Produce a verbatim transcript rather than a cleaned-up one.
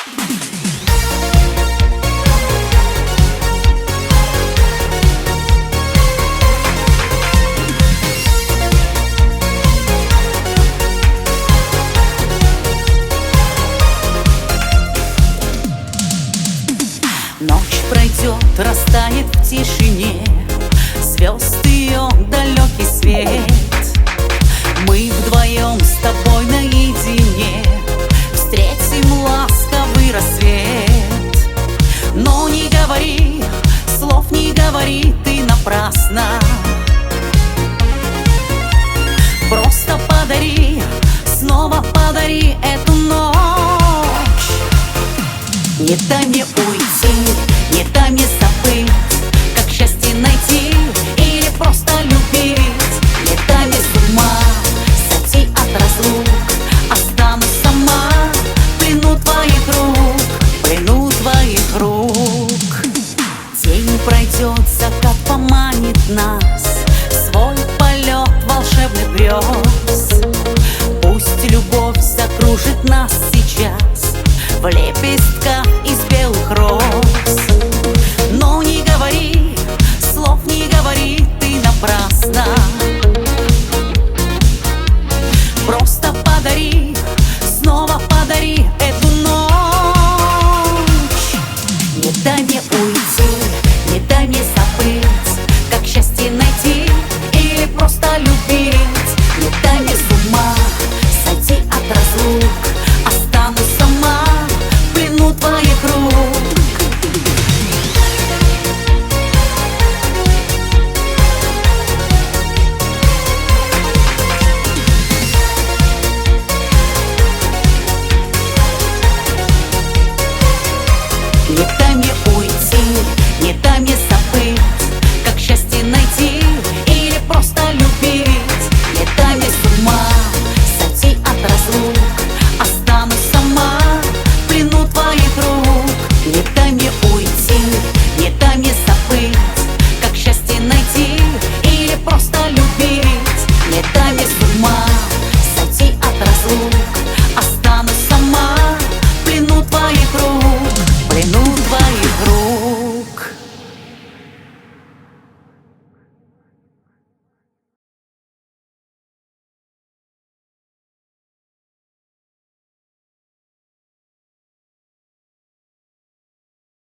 Ночь пройдет, растает в тишине звезд ее далекий свет. Мы вдвоем с тобой наедине встретим ласковый рассвет. Но не говори, слов не говори ты напрасно. Просто подари, снова подари эту ночь. Не дай мне уйти, не дай мне забыть, как счастье найти или просто любить. Не дай мне с ума сойти от разлук, останусь сама в плену твоих рук, в плену твоих рук. День пройдет, закат поманит нас в свой полет волшебных грез. Пусть любовь закружит нас сейчас в лепестках